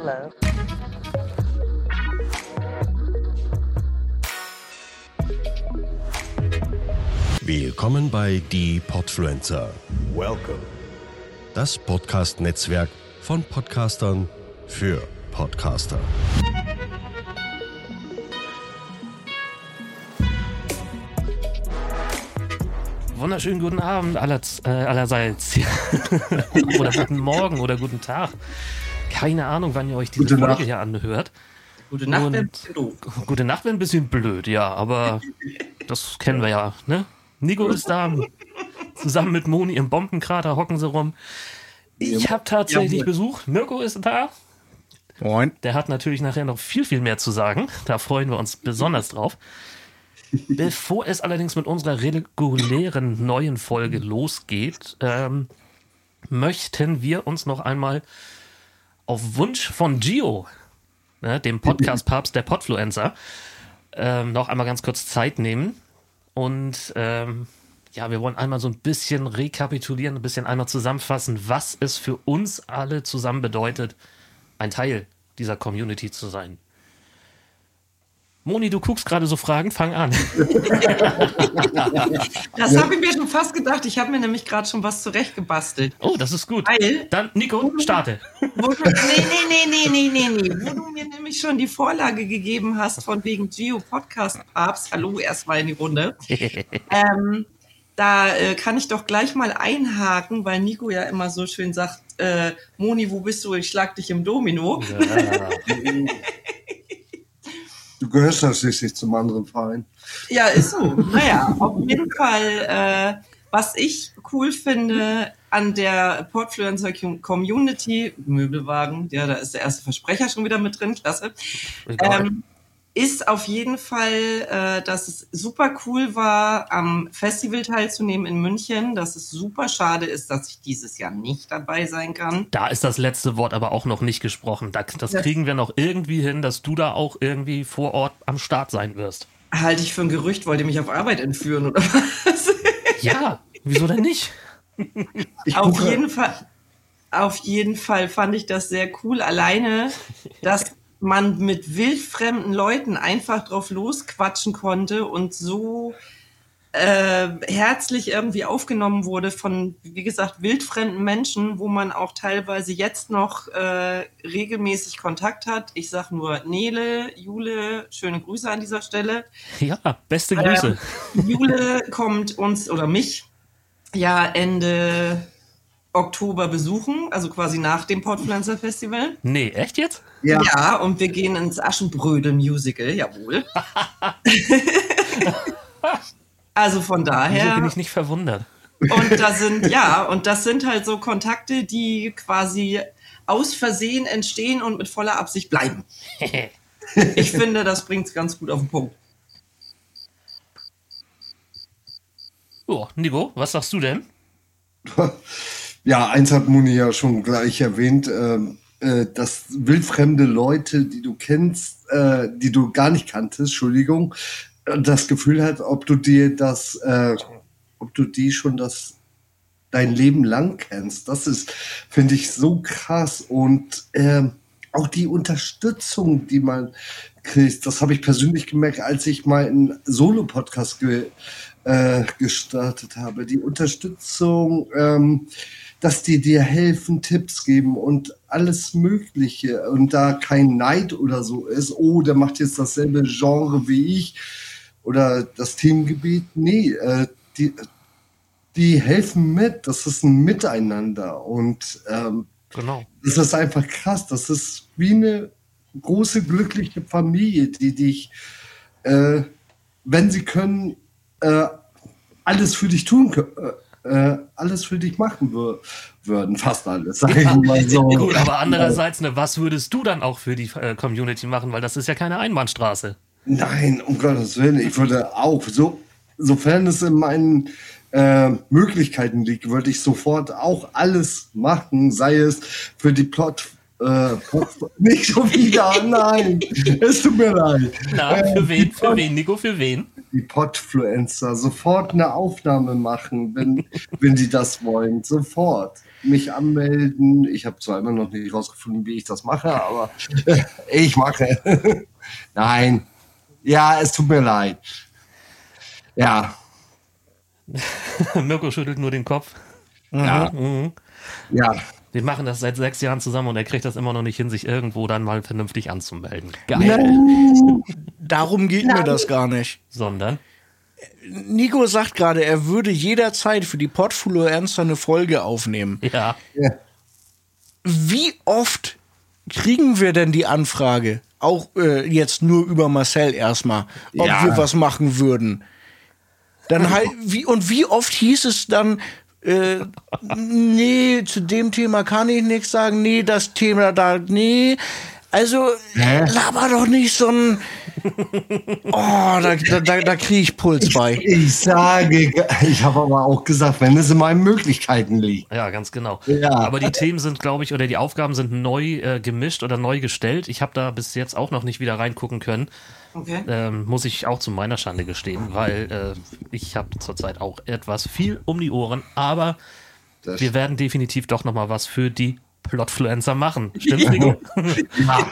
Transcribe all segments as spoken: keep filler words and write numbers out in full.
Hello. Willkommen bei Die Podfluencer. Welcome. Das Podcast-Netzwerk von Podcastern für Podcaster. Wunderschönen guten Abend aller, äh, allerseits. Oder guten Morgen oder guten Tag. Keine Ahnung, wann ihr euch diese Gute Folge Nacht. hier anhört. Gute Nacht, Und wäre ein bisschen doof. Gute Nacht wäre ein bisschen blöd, ja, aber das kennen wir ja, ne? Nico ist da, zusammen mit Moni im Bombenkrater hocken sie rum. Ich habe tatsächlich Jawohl. Besuch, Mirko ist da. Moin. Der hat natürlich nachher noch viel, viel mehr zu sagen. Da freuen wir uns besonders drauf. Bevor es allerdings mit unserer regulären neuen Folge losgeht, ähm, möchten wir uns noch einmal auf Wunsch von Gio, ne, dem Podcast-Papst der Podfluencer, ähm, noch einmal ganz kurz Zeit nehmen. Und ähm, ja, wir wollen einmal so ein bisschen rekapitulieren, ein bisschen einmal zusammenfassen, was es für uns alle zusammen bedeutet, ein Teil dieser Community zu sein. Moni, du guckst gerade so Fragen, fang an. Das habe ich mir schon fast gedacht. Ich habe mir nämlich gerade schon was zurechtgebastelt. Oh, das ist gut. Weil, Dann, Nico, starte. wo du, nee, nee, nee, nee, nee, nee, wo du mir nämlich schon die Vorlage gegeben hast von wegen Geo Podcast Papst. Hallo erstmal in die Runde. ähm, da äh, kann ich doch gleich mal einhaken, weil Nico ja immer so schön sagt, äh, Moni, wo bist du? Ich schlag dich im Domino. Ja. Du gehörst ja schließlich zum anderen Verein. Ja, ist so. Naja, auf jeden Fall, äh, was ich cool finde an der Podfluencer Community, Möbelwagen, ja, da ist der erste Versprecher schon wieder mit drin, klasse, ähm, ist auf jeden Fall, äh, dass es super cool war, am Festival teilzunehmen in München, dass es super schade ist, dass ich dieses Jahr nicht dabei sein kann. Da ist das letzte Wort aber auch noch nicht gesprochen. Das, das Ja. kriegen wir noch irgendwie hin, dass du da auch irgendwie vor Ort am Start sein wirst. Halte ich für ein Gerücht, wollt ihr mich auf Arbeit entführen oder was? Ja, wieso denn nicht? Ich Auf gucke- jeden Fall, auf jeden Fall fand ich das sehr cool. Alleine, dass man mit wildfremden Leuten einfach drauf losquatschen konnte und so äh, herzlich irgendwie aufgenommen wurde von, wie gesagt, wildfremden Menschen, wo man auch teilweise jetzt noch äh, regelmäßig Kontakt hat. Ich sag nur Nele, Jule, schöne Grüße an dieser Stelle. Ja, beste Grüße. Ähm, Jule kommt uns oder mich ja Ende Oktober besuchen, also quasi nach dem Podpflanzer Festival. Nee, echt jetzt? Ja. Ja, und wir gehen ins Aschenbrödel-Musical, jawohl. Also von Wieso daher. bin ich nicht verwundert? Und da sind, ja, und das sind halt so Kontakte, die quasi aus Versehen entstehen und mit voller Absicht bleiben. Ich finde, das bringt es ganz gut auf den Punkt. Oh, Nico, was sagst du denn? Ja, eins hat Moni ja schon gleich erwähnt, ähm, äh, dass wildfremde Leute, die du kennst, äh, die du gar nicht kanntest, Entschuldigung, äh, das Gefühl hat, ob du dir das, äh, ob du die schon das dein Leben lang kennst. Das ist, finde ich, so krass. Und ähm, auch die Unterstützung, die man kriegt, das habe ich persönlich gemerkt, als ich mal einen Solo-Podcast ge äh, gestartet habe. Die Unterstützung, ähm, dass die dir helfen, Tipps geben und alles Mögliche. Und da kein Neid oder so ist, oh, der macht jetzt dasselbe Genre wie ich oder das Themengebiet. Nee, äh, die, die helfen mit. Das ist ein Miteinander. Und ähm, Genau. das ist einfach krass. Das ist wie eine große, glückliche Familie, die dich, äh, wenn sie können, äh, alles für dich tun können. Äh, alles für dich machen wür würden. Fast alles, sag ich mal so. Gut, aber andererseits, ne, was würdest du dann auch für die äh, Community machen? Weil das ist ja keine Einbahnstraße. Nein, um Gottes Willen. Ich würde auch, so, sofern es in meinen äh, Möglichkeiten liegt, würde ich sofort auch alles machen, sei es für die Plot, Äh, nicht schon wieder, nein. Es tut mir leid. Na, für äh, wen, für wen, Nico, für wen? Die Podfluencer. Sofort eine Aufnahme machen, wenn, wenn die das wollen. Sofort. Mich anmelden. Ich habe zwar immer noch nicht rausgefunden, wie ich das mache, aber äh, ich mache. Nein. Ja, es tut mir leid. Ja. Mirko schüttelt nur den Kopf. Ja. Mhm. Ja. Wir machen das seit sechs Jahren zusammen und er kriegt das immer noch nicht hin, sich irgendwo dann mal vernünftig anzumelden. Geil. Darum geht mir das gar nicht. Sondern? Nico sagt gerade, er würde jederzeit für die Podfluencer eine Folge aufnehmen. Ja. Ja. Wie oft kriegen wir denn die Anfrage, auch äh, jetzt nur über Marcel erstmal, ob Ja. wir was machen würden? Dann halt, wie, und wie oft hieß es dann, äh, nee, zu dem Thema kann ich nichts sagen, nee, das Thema da, nee. Also, Hä? laber doch nicht so ein. Oh, da, da, da, da kriege ich Puls bei. Ich sage, ich habe aber auch gesagt, wenn es in meinen Möglichkeiten liegt. Ja, ganz genau. Ja. Aber die Themen sind, glaube ich, oder die Aufgaben sind neu äh, gemischt oder neu gestellt. Ich habe da bis jetzt auch noch nicht wieder reingucken können. Okay. Ähm, muss ich auch zu meiner Schande gestehen, weil äh, ich habe zurzeit auch etwas viel um die Ohren. Aber Das wir werden definitiv doch noch mal was für die Plotfluencer machen. Stimmt's, Nico? Ja.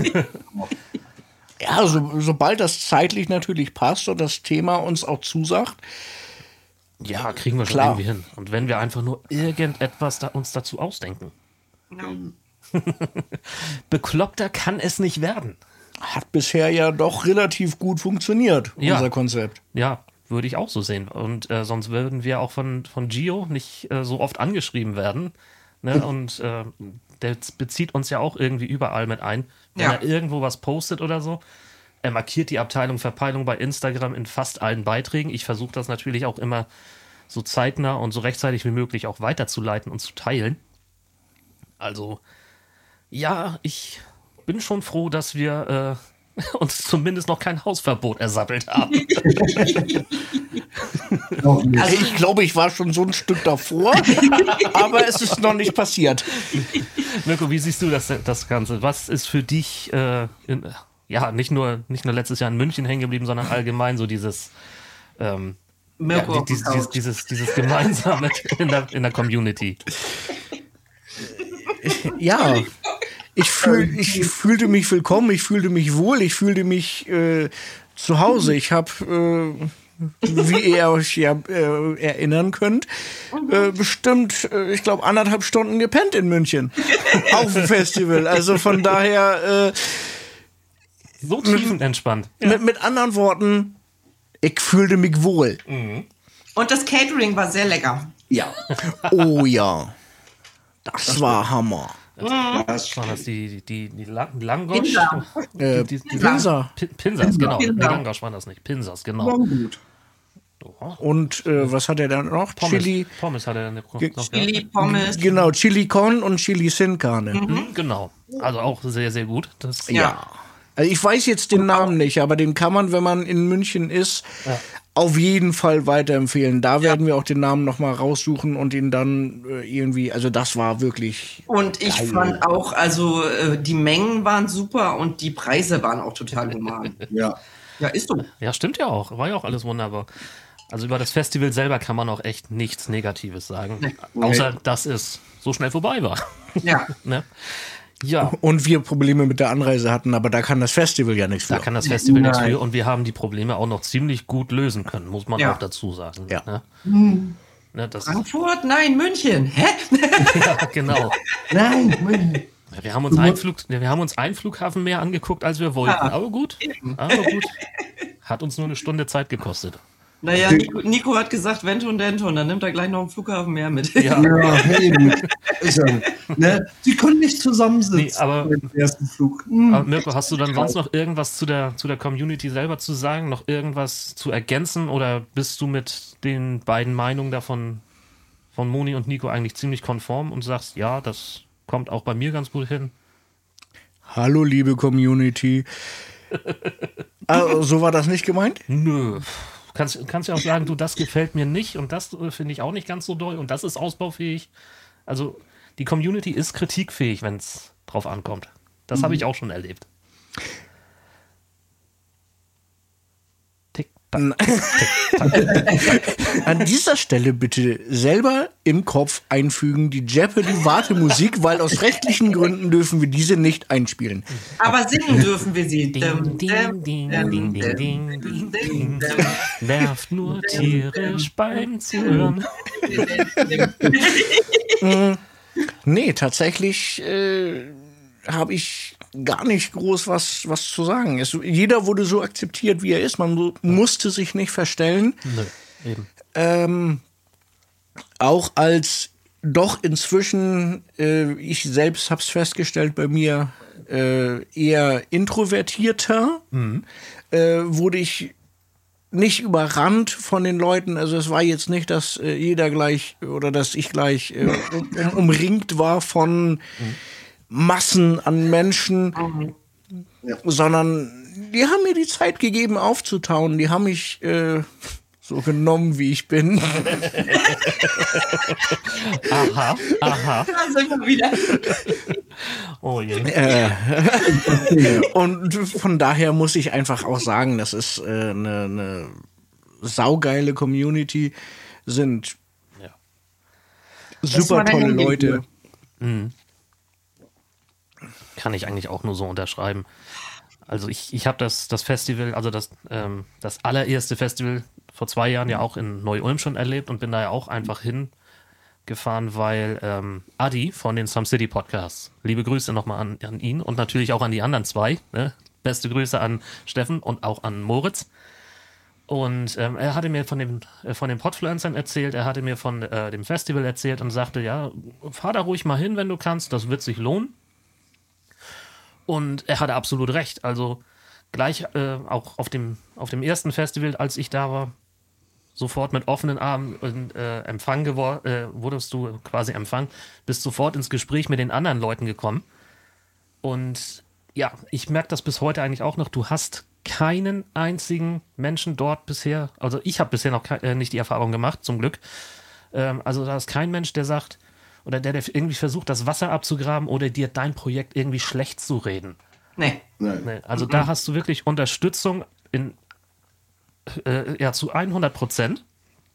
Ja, so, sobald das zeitlich natürlich passt und das Thema uns auch zusagt. Ja, kriegen wir schon Klar. irgendwie hin. Und wenn wir einfach nur irgendetwas da, uns dazu ausdenken. Ja. Bekloppter kann es nicht werden. Hat bisher ja doch relativ gut funktioniert, Ja. unser Konzept. Ja, würde ich auch so sehen. Und äh, sonst würden wir auch von, von Gio nicht äh, so oft angeschrieben werden. Ne? Und äh, der bezieht uns ja auch irgendwie überall mit ein. Wenn Ja. er irgendwo was postet oder so, er markiert die Abteilung Verpeilung bei Instagram in fast allen Beiträgen. Ich versuche das natürlich auch immer so zeitnah und so rechtzeitig wie möglich auch weiterzuleiten und zu teilen. Also, ja, ich bin schon froh, dass wir äh, uns zumindest noch kein Hausverbot ersattelt haben. Noch nicht. Also ich glaube, ich war schon so ein Stück davor, aber es ist noch nicht passiert. Mirko, wie siehst du das, das Ganze? Was ist für dich, äh, in, ja, nicht nur, nicht nur letztes Jahr in München hängen geblieben, sondern allgemein so dieses, ähm, ja, Mirko auf die- dieses, der dieses, Couch. dieses, dieses Gemeinsame in der, in der Community. Ja, ich, fühl, ich fühlte mich willkommen, ich fühlte mich wohl, ich fühlte mich äh, zu Hause. Ich habe, äh, wie ihr euch ja äh, erinnern könnt, äh, bestimmt, äh, ich glaube, anderthalb Stunden gepennt in München auf dem Festival. Also von daher, äh, So tiefenentspannt. mit, mit anderen Worten, ich fühlte mich wohl. Und das Catering war sehr lecker. Ja. Oh ja, das war Hammer. Das Waren das die, die, die Lang Langosch? Pinsa. Äh, Die- die- die- Pinsa. Pin- Pinsas, genau. Pinsa. Nee, Langosch waren das nicht. Pinsas, genau. war gut. Und äh, was hat er dann noch? Pommes. Chili. Pommes hat er noch noch Ge- gehabt. Chili, Pommes. Genau, Chili Con und Chili Sin Carne. Mhm, genau. Also auch sehr, sehr gut. Das, Ja. Also ich weiß jetzt den Namen nicht, aber den kann man, wenn man in München ist, auf jeden Fall weiterempfehlen. Da werden wir auch den Namen noch mal raussuchen und ihn dann äh, irgendwie, also das war wirklich. Und ich fand auch, also äh, die Mengen waren super und die Preise waren auch total human. Ja. Ja, ist so. Ja, stimmt ja auch. War ja auch alles wunderbar. Also über das Festival selber kann man auch echt nichts Negatives sagen. Außer, dass es so schnell vorbei war. Ja. Ne? Ja, Und wir Probleme mit der Anreise hatten, aber da kann das Festival ja nichts für. da kann das Festival nichts Nein. für. Und wir haben die Probleme auch noch ziemlich gut lösen können, muss man Ja. auch dazu sagen. Ja. Ne? Ne, das, Frankfurt? Nein, München. Hä? ja, genau. Nein, Mann. Ja, Wir haben, uns einen Flug, wir haben uns einen Flughafen mehr angeguckt, als wir wollten. Aber gut. Aber gut. Hat uns nur eine Stunde Zeit gekostet. Naja, Nico, Nico hat gesagt, Vento und Dento, und dann nimmt er gleich noch einen Flughafen mehr mit. Ja, Ja, eben. Ist ja, ne? Sie können nicht zusammensitzen. Nee, aber- beim ersten Flug. Hm. aber Mirko, hast du dann sonst noch irgendwas zu der, zu der Community selber zu sagen? Noch irgendwas zu ergänzen? Oder bist du mit den beiden Meinungen davon von Moni und Nico eigentlich ziemlich konform und sagst, ja, das kommt auch bei mir ganz gut hin? Hallo, liebe Community. Also, so war das nicht gemeint? Nö. Kannst, kannst ja auch sagen, du, das gefällt mir nicht und das äh, finde ich auch nicht ganz so doll und das ist ausbaufähig. Also die Community ist kritikfähig, wenn es drauf ankommt. Das mhm. habe ich auch schon erlebt. Tick, tack, tick, tack. An dieser Stelle bitte selber im Kopf einfügen die Jeopardy-Wartemusik, weil aus rechtlichen Gründen dürfen wir diese nicht einspielen. Aber singen dürfen wir sie. Ding, ding, ding, ding, ding, ding, ding, ding. Nervt nur tierisch beim Zuhören. Nee, tatsächlich äh, habe ich gar nicht groß was, was zu sagen. Es, jeder wurde so akzeptiert, wie er ist. Man mu- musste sich nicht verstellen. Nö, eben. Ähm, auch als doch inzwischen, äh, ich selbst habe es festgestellt, bei mir äh, eher introvertierter, mhm. äh, wurde ich nicht überrannt von den Leuten. Also es war jetzt nicht, dass äh, jeder gleich oder dass ich gleich äh, um, um, umringt war von mhm. Massen an Menschen, ja. sondern die haben mir die Zeit gegeben aufzutauen. Die haben mich äh, so genommen, wie ich bin. Aha, aha. Da sind wir wieder. Oh je. Äh, und von daher muss ich einfach auch sagen, das ist eine äh, ne, ne saugeile Community, sind ja. super tolle Leute. Mhm. Kann ich eigentlich auch nur so unterschreiben. Also ich, ich habe das, das Festival, also das, ähm, das allererste Festival vor zwei Jahren ja auch in Neu-Ulm schon erlebt und bin da ja auch einfach hingefahren, weil ähm, Adi von den Some City Podcasts, liebe Grüße nochmal an, an ihn und natürlich auch an die anderen zwei, ne? Beste Grüße an Steffen und auch an Moritz. Und ähm, er hatte mir von, dem, äh, von den Podfluencern erzählt, er hatte mir von äh, dem Festival erzählt und sagte, ja, fahr da ruhig mal hin, wenn du kannst, das wird sich lohnen. Und er hatte absolut recht. Also gleich äh, auch auf dem, auf dem ersten Festival, als ich da war, sofort mit offenen Armen und, äh, empfangen gewor- äh, wurdest du quasi empfangen, bist sofort ins Gespräch mit den anderen Leuten gekommen. Und ja, ich merke das bis heute eigentlich auch noch. Du hast keinen einzigen Menschen dort bisher, also ich habe bisher noch ke- äh, nicht die Erfahrung gemacht, zum Glück. Ähm, also da ist kein Mensch, der sagt, oder der, der irgendwie versucht, das Wasser abzugraben oder dir dein Projekt irgendwie schlecht zu reden. Nee. Nee, also mhm. da hast du wirklich Unterstützung in äh, ja, zu hundert Prozent.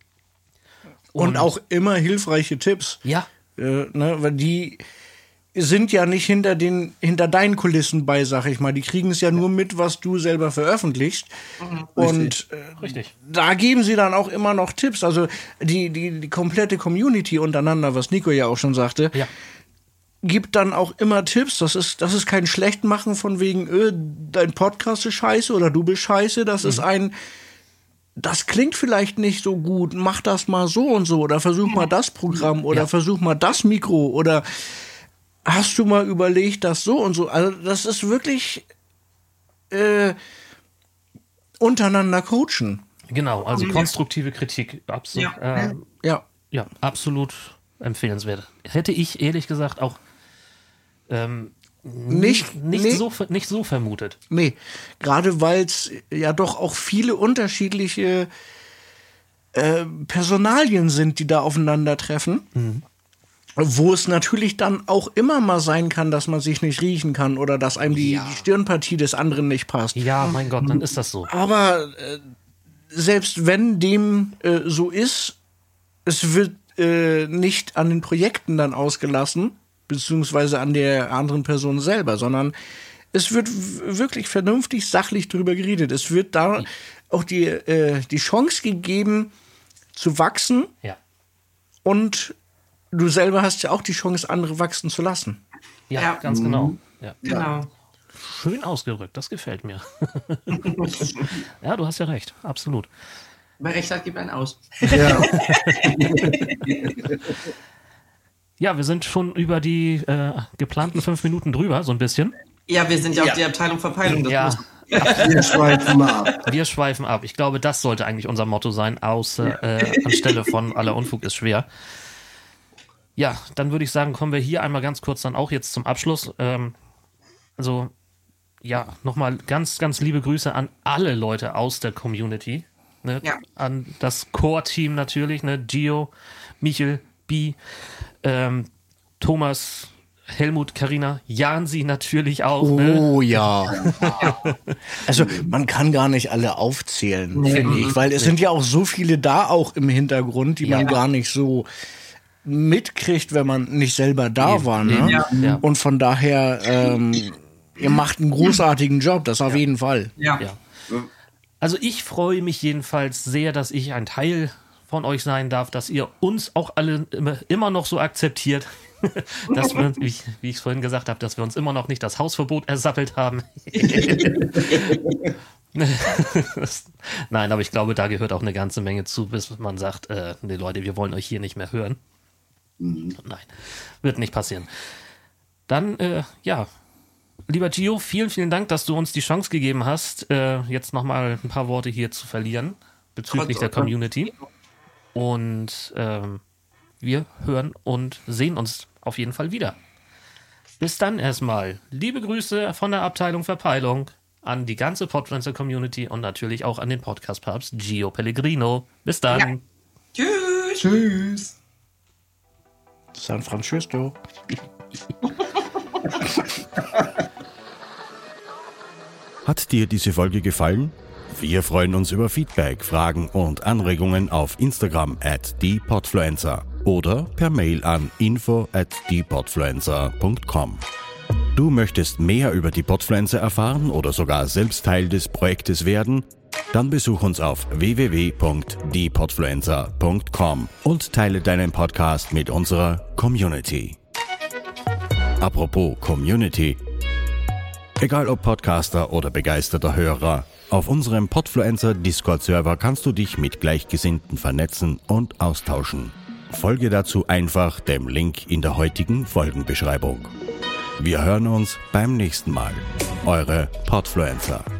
Und, und auch immer hilfreiche Tipps. Ja. Äh, ne, weil die sind ja nicht hinter den hinter deinen Kulissen bei, sag ich mal. Die kriegen es ja nur mit, was du selber veröffentlichst. Mhm. Und äh, Richtig. Da geben sie dann auch immer noch Tipps. Also die, die, die komplette Community untereinander, was Nico ja auch schon sagte, ja. gibt dann auch immer Tipps. Das ist, das ist kein Schlechtmachen von wegen, öh, dein Podcast ist scheiße oder du bist scheiße. Das mhm. ist ein, das klingt vielleicht nicht so gut, mach das mal so und so oder versuch mal das Programm oder ja. versuch mal das Mikro oder hast du mal überlegt, das so und so. Also das ist wirklich äh, untereinander coachen. Genau, also konstruktive Kritik. Absolut, ja. Äh, ja. ja, absolut empfehlenswert. Hätte ich ehrlich gesagt auch ähm, nicht, nicht, nee. so, nicht so vermutet. Nee, gerade weil es ja doch auch viele unterschiedliche äh, Personalien sind, die da aufeinandertreffen. Mhm. Wo es natürlich dann auch immer mal sein kann, dass man sich nicht riechen kann oder dass einem die, ja. die Stirnpartie des anderen nicht passt. Ja, mein Gott, dann ist das so. Aber äh, selbst wenn dem äh, so ist, es wird äh, nicht an den Projekten dann ausgelassen, beziehungsweise an der anderen Person selber, sondern es wird w- wirklich vernünftig, sachlich drüber geredet. Es wird da auch die, äh, die Chance gegeben, zu wachsen. Ja. Und du selber hast ja auch die Chance, andere wachsen zu lassen. Ja, ja. ganz genau. Ja. Genau. Schön ausgedrückt, das gefällt mir. Ja, du hast ja recht, absolut. Wer recht hat, gibt einen aus. Ja. Ja, wir sind schon über die äh, geplanten fünf Minuten drüber, so ein bisschen. Ja, wir sind ja, ja. auch die Abteilung Verpeilung. Das ja. muss Wir schweifen mal ab. Wir schweifen ab. Ich glaube, das sollte eigentlich unser Motto sein, außer äh, anstelle von aller Unfug ist schwer. Ja, dann würde ich sagen, kommen wir hier einmal ganz kurz dann auch jetzt zum Abschluss. Ähm, also, ja, nochmal ganz, ganz liebe Grüße an alle Leute aus der Community. Ne? Ja. An das Core-Team natürlich, ne? Gio, Michel, Bi, ähm, Thomas, Helmut, Carina, Jansi natürlich auch. Oh ne? ja. Also man kann gar nicht alle aufzählen, Nee. finde ich, weil es sind ja auch so viele da auch im Hintergrund, die Ja. man gar nicht so mitkriegt, wenn man nicht selber da Eben, war. Ne? eben, Ja. ja. Und von daher, ähm, ihr macht einen großartigen Job, das auf jeden Fall. Ja. Ja. Also ich freue mich jedenfalls sehr, dass ich ein Teil von euch sein darf, dass ihr uns auch alle immer, immer noch so akzeptiert, dass wir, wie ich, wie ich vorhin gesagt habe, dass wir uns immer noch nicht das Hausverbot ersappelt haben. Nein, aber ich glaube, da gehört auch eine ganze Menge zu, bis man sagt, äh, nee Leute, wir wollen euch hier nicht mehr hören. Mhm. Nein, wird nicht passieren. Dann, äh, ja, lieber Gio, vielen, vielen Dank, dass du uns die Chance gegeben hast, äh, jetzt nochmal ein paar Worte hier zu verlieren bezüglich der Community. Und ähm, wir hören und sehen uns auf jeden Fall wieder. Bis dann erstmal. Liebe Grüße von der Abteilung Verpeilung an die ganze Podfluencer-Community und natürlich auch an den Podcast-Papst Gio Pellegrino. Bis dann. Ja. Tschüss. Tschüss. San Francisco. Hat dir diese Folge gefallen? Wir freuen uns über Feedback, Fragen und Anregungen auf Instagram at diepodfluencer oder per Mail an info at diepodfluencer punkt com. Du möchtest mehr über die Podfluencer erfahren oder sogar selbst Teil des Projektes werden? Dann besuch uns auf w w w punkt diepodfluencer punkt com und teile deinen Podcast mit unserer Community. Apropos Community. Egal ob Podcaster oder begeisterter Hörer, auf unserem Podfluencer Discord-Server kannst du dich mit Gleichgesinnten vernetzen und austauschen. Folge dazu einfach dem Link in der heutigen Folgenbeschreibung. Wir hören uns beim nächsten Mal. Eure Podfluencer.